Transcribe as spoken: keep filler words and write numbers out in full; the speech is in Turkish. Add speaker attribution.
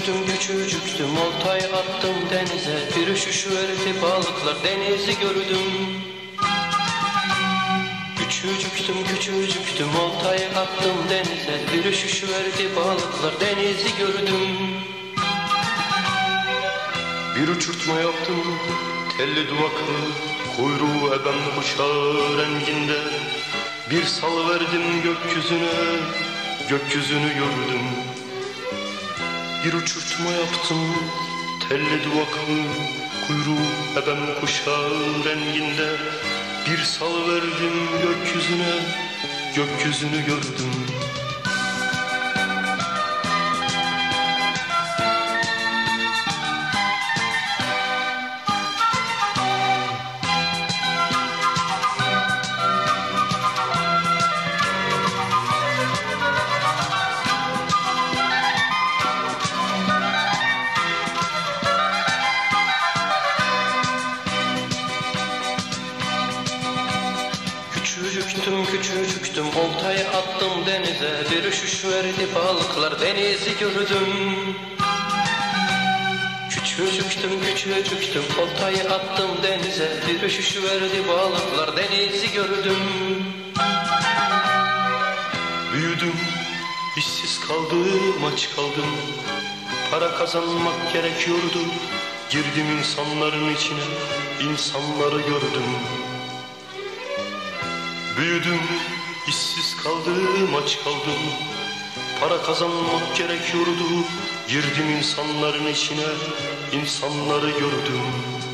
Speaker 1: Küçücüktüm küçücüktüm oltayı attım denize. Bir üşüşüverdi balıklar denizi gördüm. Küçücüktüm küçücüktüm oltayı attım denize. Bir üşüşüverdi balıklar denizi gördüm. Bir uçurtma yaptım telli duvaklı, kuyruğu eben kuşağı renginde. Bir salıverdim gökyüzüne, gökyüzünü gördüm. Bir uçurtma yaptım telli duvaklı, kuyruğu eben kuşağı renginde. Bir salıverdim gökyüzüne, gökyüzünü gördüm. Küçücüktüm küçücüktüm oltayı attım denize. Bir üşüşüverdi balıklar denizi gördüm. Küçücüktüm küçücüktüm oltayı attım denize. Bir üşüşüverdi balıklar denizi gördüm. Büyüdüm, işsiz kaldım, aç kaldım. Para kazanmak gerekiyordu. Girdim insanların içine, insanları gördüm. Büyüdüm, işsiz kaldım, aç kaldım. Para kazanmak gerekiyordu. Girdim insanların içine, insanları gördüm.